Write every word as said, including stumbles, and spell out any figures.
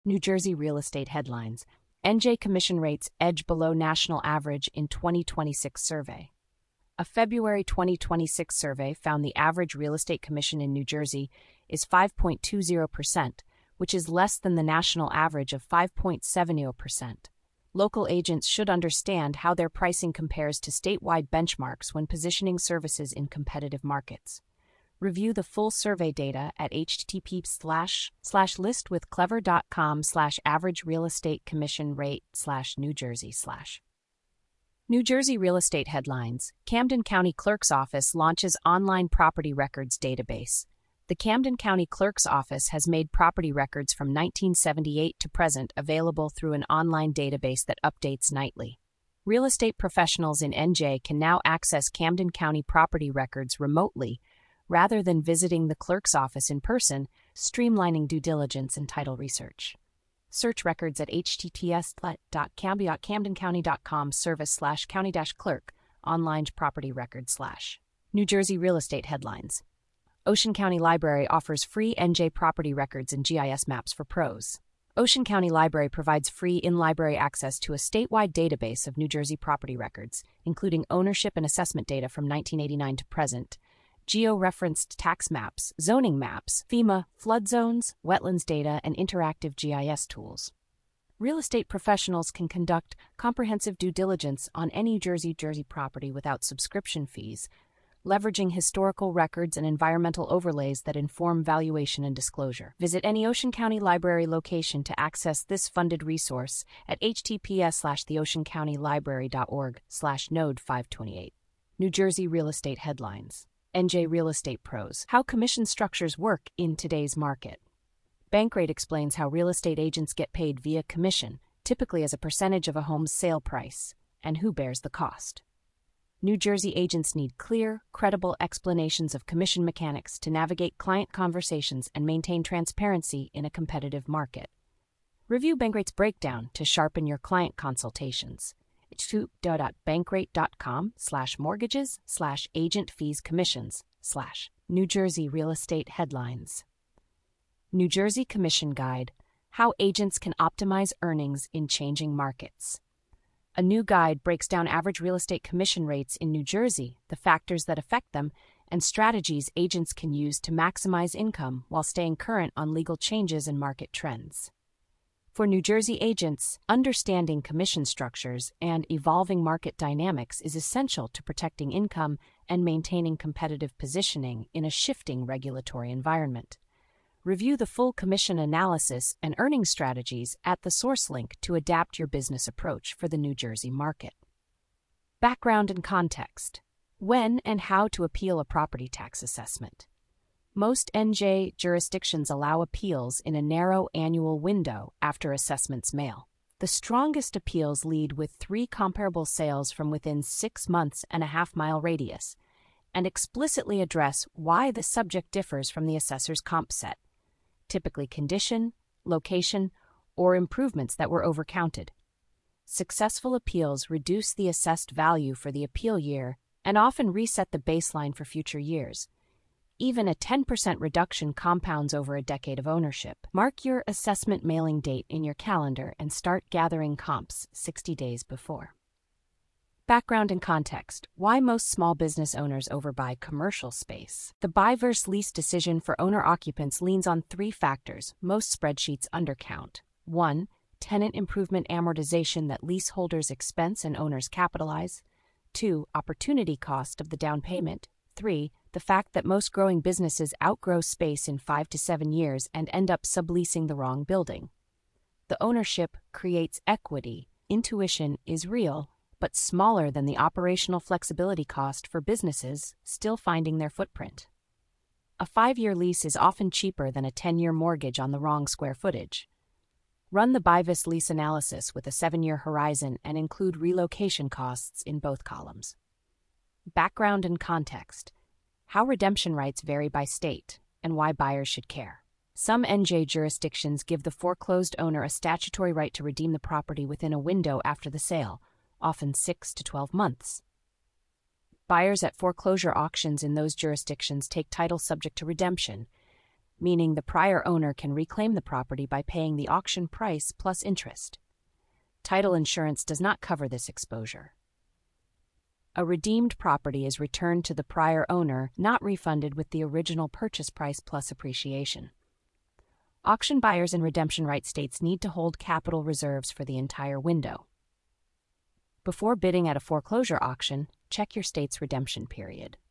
New Jersey real estate headlines. N J commission rates edge below national average in twenty twenty-six survey. A February twenty twenty-six survey found the average real estate commission in New Jersey is five point two zero percent, which is less than the national average of five point seven zero percent. Local agents should understand how their pricing compares to statewide benchmarks when positioning services in competitive markets. Review the full survey data at http slash slash listwithclever.com slash average real estate commission rate slash New Jersey slash. New Jersey real estate headlines. Camden County Clerk's Office launches online property records database. The Camden County Clerk's Office has made property records from nineteen seventy-eight to present available through an online database that updates nightly. Real estate professionals in N J can now access Camden County property records remotely rather than visiting the clerk's office in person, streamlining due diligence and title research. Search records at https dot camden county dot com service slash county dash clerk online property records slash. New Jersey real estate headlines. Ocean County Library offers free N J property records and G I S maps for pros. Ocean County Library provides free in-library access to a statewide database of New Jersey property records, including ownership and assessment data from nineteen eighty-nine to present, geo-referenced tax maps, zoning maps, FEMA, flood zones, wetlands data, and interactive G I S tools. Real estate professionals can conduct comprehensive due diligence on any Jersey Jersey property without subscription fees, leveraging historical records and environmental overlays that inform valuation and disclosure. Visit any Ocean County Library location to access this funded resource at https slash theoceancountylibrary.org slash node 528. New Jersey real estate headlines. N J Real Estate Pros. How commission structures work in today's market. Bankrate explains how real estate agents get paid via commission, typically as a percentage of a home's sale price, and who bears the cost. New Jersey agents need clear, credible explanations of commission mechanics to navigate client conversations and maintain transparency in a competitive market. Review Bankrate's breakdown to sharpen your client consultations. bankrate.com slash mortgages slash agent fees commissions slash New Jersey real estate headlines. New Jersey Commission Guide, How Agents Can Optimize Earnings in Changing Markets. A new guide breaks down average real estate commission rates in New Jersey, the factors that affect them, and strategies agents can use to maximize income while staying current on legal changes and market trends. For New Jersey agents, understanding commission structures and evolving market dynamics is essential to protecting income and maintaining competitive positioning in a shifting regulatory environment. Review the full commission analysis and earning strategies at the source link to adapt your business approach for the New Jersey market. Background and context. When and how to appeal a property tax assessment. Most N J jurisdictions allow appeals in a narrow annual window after assessments mail. The strongest appeals lead with three comparable sales from within six months and a half-mile radius, and explicitly address why the subject differs from the assessor's comp set, typically condition, location, or improvements that were overcounted. Successful appeals reduce the assessed value for the appeal year and often reset the baseline for future years. Even a ten percent reduction compounds over a decade of ownership. Mark your assessment mailing date in your calendar and start gathering comps sixty days before. Background and context. Why most small business owners overbuy commercial space. The buy versus lease decision for owner-occupants leans on three factors most spreadsheets undercount. one. Tenant improvement amortization that leaseholders expense and owners capitalize. two. Opportunity cost of the down payment. three. The fact that most growing businesses outgrow space in five to seven years and end up subleasing the wrong building. The ownership creates equity. Intuition is real, but smaller than the operational flexibility cost for businesses still finding their footprint. A five-year lease is often cheaper than a ten-year mortgage on the wrong square footage. Run the buy versus lease analysis with a seven-year horizon and include relocation costs in both columns. Background and context. How redemption rights vary by state, and why buyers should care. Some N J jurisdictions give the foreclosed owner a statutory right to redeem the property within a window after the sale, often six to twelve months. Buyers at foreclosure auctions in those jurisdictions take title subject to redemption, meaning the prior owner can reclaim the property by paying the auction price plus interest. Title insurance does not cover this exposure. A redeemed property is returned to the prior owner, not refunded with the original purchase price plus appreciation. Auction buyers in redemption right states need to hold capital reserves for the entire window. Before bidding at a foreclosure auction, check your state's redemption period.